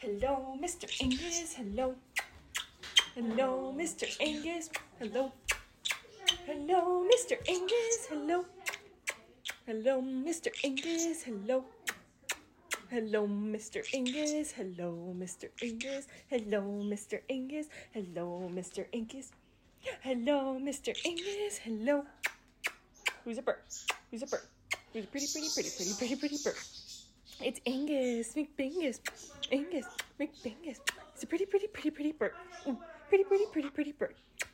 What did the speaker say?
Hello, Mr. Angus. Hello. Hello, Mr. Angus. Hello. Hello, Mr. Angus. Hello. Hello, Mr. Angus. Hello. Hello, Mr. Angus. Hello, Mr. Angus. Hello, Mr. Angus. Hello, Mr. Angus. Hello, Mr. Angus. Hello. Who's a bird? Who's a bird? Who's a pretty bird? It's Angus McBangus. Angus McBangus. It's a pretty bird. Ooh, pretty bird.